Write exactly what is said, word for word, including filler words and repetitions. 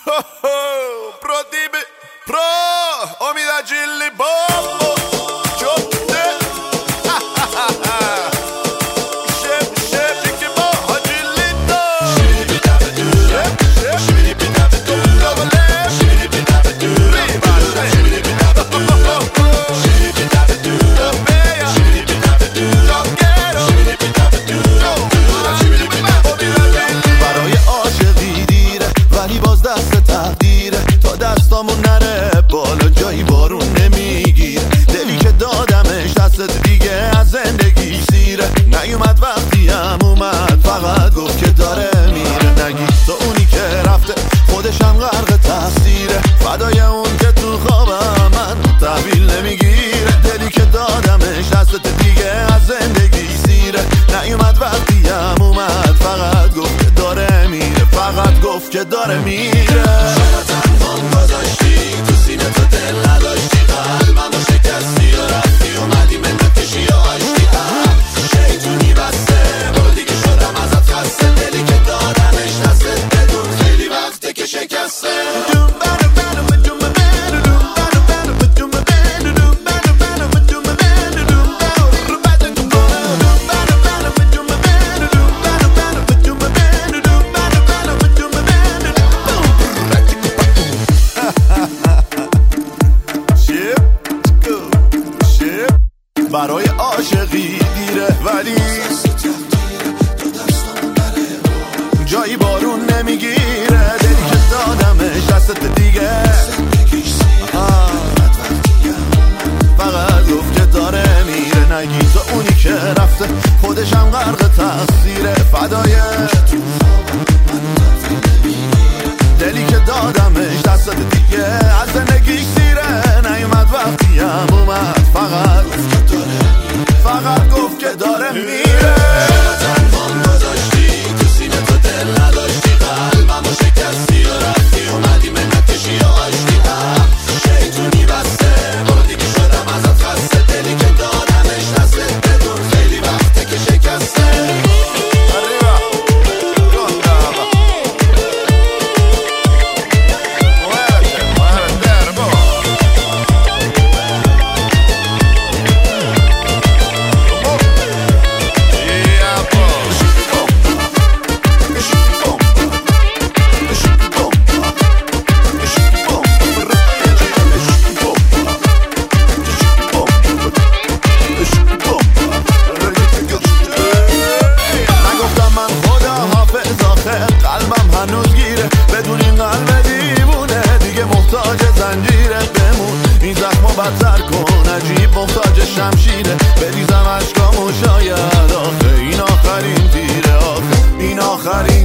Pro D B, pro Omida Gilly Bombo. Chotte. Shep, shep, Dicky Bo, Gillito. Shibidi dabba doo. Shep, shep. Shibidi dabba doo. Double left. Shibidi dabba doo. Riba. Shibidi dabba doo. Shibidi dabba doo. Beya. Shibidi dabba doo. Joggero. Shibidi dabba doo. Shibidi dabba doo. برای عاشقی دیره ولی باز دست تقدیره تا دستامون نره بالا جایی بارون نمیگیره دلی که دادمش دست دیگه از زندگی سیره نیومد وقتی هم اومد فقط گفت که داره میره نگی تو اونی که رفته خودش هم غرق تقصیره فدای اون که تو خوابم من تحویل نمیگیره دلی که دادمش دست دیگه از زندگی سیره نیومد وقتی هم اومد فقط گفت که داره میره فقط گفت که داره میره چرا تنهام گذاشتی تو سینه تو دل نداشتی قلبمو شکستی و رفتی اومدی منت کشی و آشتی شیطونی بسته برو دیگه شدم ازت خسته دلی که دادمش دستت بدون خیلی وقته که شکسته برای عاشقی دیره ولی جایی بارون نمیگیره دلی که دادمش دستت دیگه فقط گفت که داره میره نگی تو اونی که رفته خودش هم غرق تقصیره فدای دلی که دادمش دستت دیگه از زندگی سیره نیومد وقتی هم اومد فقط فقط گفت که داره میره چرا تنهام گذاشتی تو سینه تو دل نداشتی قلبمو شکستی و رفتی اومدی منت کشی و آشتی شیطونی بسته برو دیگه شدم ازت خسته دلی که دادمش دستت بدون خیلی وقته که شکسته بدتر کن عجیب محتاج شمشیره بریزم اشکامو شاید آخه این آخرین تیره آخه این آخرین